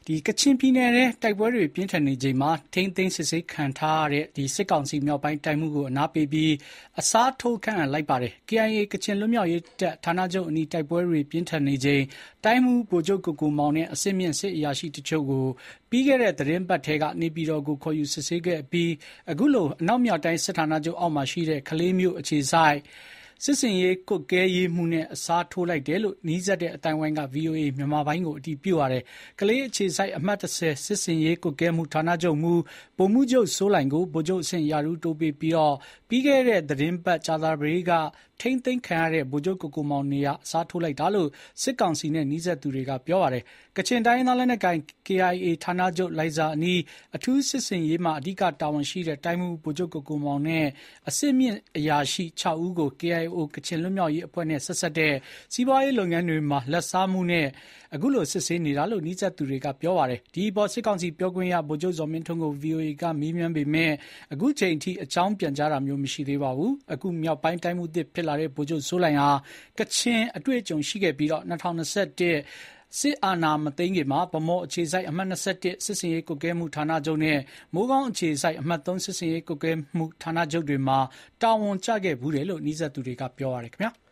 ကချင်ပြည်နယ်ထဲတိုက်ပွဲတွေပြင်းထန်နေချိန်မှာထိန်းသိမ်းစစ်ဆေးခံထားရတဲ့စစ်ကောင်စီမြောက်ပိုင်းတိုင်းမှုကိုအနားပေးပြီးအစားထိုးခန့်အပ်လိုက်ပါတယ်။ KIA ကချင်လွတ်မြောက်ရေးတပ်ဌာနချုပ်အနီးတိုက်ပွဲတွေပြင်းထန်နေချိန်တိုင်းမှုဗိုလ်ချုပ်ကိုကိုမောင်နဲ့အစစ်မြင့်စစ်အရာရှိတချို့ကိုပြီးခဲ့တဲ့သတင်းပတ်ထဲကနေပြည်တော်ကိုခေါ်ယူစစ်ဆေးခဲ့ပြီးအခုလိုအနောက်မြောက်တိုင်းစစ်ဌာနချုပ်အောက်မှာရှိတဲ့ကလေးမျိုးအခြေစိုက်စစ်စင်ရေးကွပ်ကဲရေးမှုနဲ့အစားထိုးလိုက်တယ်လို့နီးစပ်တဲ့အတိုင်းဝိုင်းက VOA မြန်မာပိုင်းကိုအတည်ပြုပါတယ်။ကလေးအခြေစိုက်အမှတ်30စစ်စင်ရေးကွပ်ကဲမှုဌာနချုပ်မှူးဗိုလ်မှူးချုပ်စိုးလိုင်ကိုဗိုလ်ချုပ်အဆင့်ရာထူးတိုးပေးပြီးခဲ့တဲ့သတင်းပတ်ကြာသပတေးကထိမ့်သိမ်းခံရတဲ့ဗိုလ်ချုပ်ကိုကိုမောင်နေရအစားထိုးလိုက်တာလို့စစ်ကောင်စီနဲ့နီးစပ်သူတွေကပြောပါတယ်။ကချင်တိုင်းရင်းသားလက်နက်ကိုင် KIA ဌာနချုပ်လိုင်ဇာအနီးအထူးစစ်စင်ရေးမှာအဓိကတာဝန်ရှိတဲ့တိုင်းမှုဗိုလ်ချုပ်ကိုကိုမောင်နဲ့အစစ်မြင့်အရာရှိ6ဦးကို KIO ကချင်လွတ်မြောက်ရေးအဖွဲ့နဲ့ဆက်စပ်တဲ့စီးပွားရေးလုပ်ငန်းတွေမှာလက်စားမှုနဲ့အခုလိုစစ်ဆေးနေတာလို့နီးစပ်သူတွေကပြောပါတယ်။ဒီပေါ်စစ်ကောင်စီပြောခွင့်ရဗိုလ်ချုပ်ဇော်မင်းထွန်းကို VOA ကမေးမြန်းပေမဲ့အခုချိန်အထိအကြောင်းပြန်ကြားတာမျိုးမရှိသေးပါဘူး။အခုမြောက်ပိုင်းတိုင်းမှုသစ်ဖြစ်လာတဲ့ဗိုလ်ချုပ်စိုးလိုင်ဟာကချင်အတွေ့အကြုံရှိခဲ့ပြီး2021စစ်အာဏာမသိမ်းခင်မှာဗမော်အခြေစိုက်အမှတ်21စစ်စင်ရေးကွပ်ကဲမှုဌာနချုပ်နဲ့မိုးကောင်းအခြေစိုက်အမှတ်3စစ်စင်ရေးကွပ်ကဲမှုဌာနချုပ်တွေမှာတာဝန်ကျခဲ့ဘူးတယ်လို့နီးစပ်သူတွေကပြောပါတယ်ခင်ဗျာ။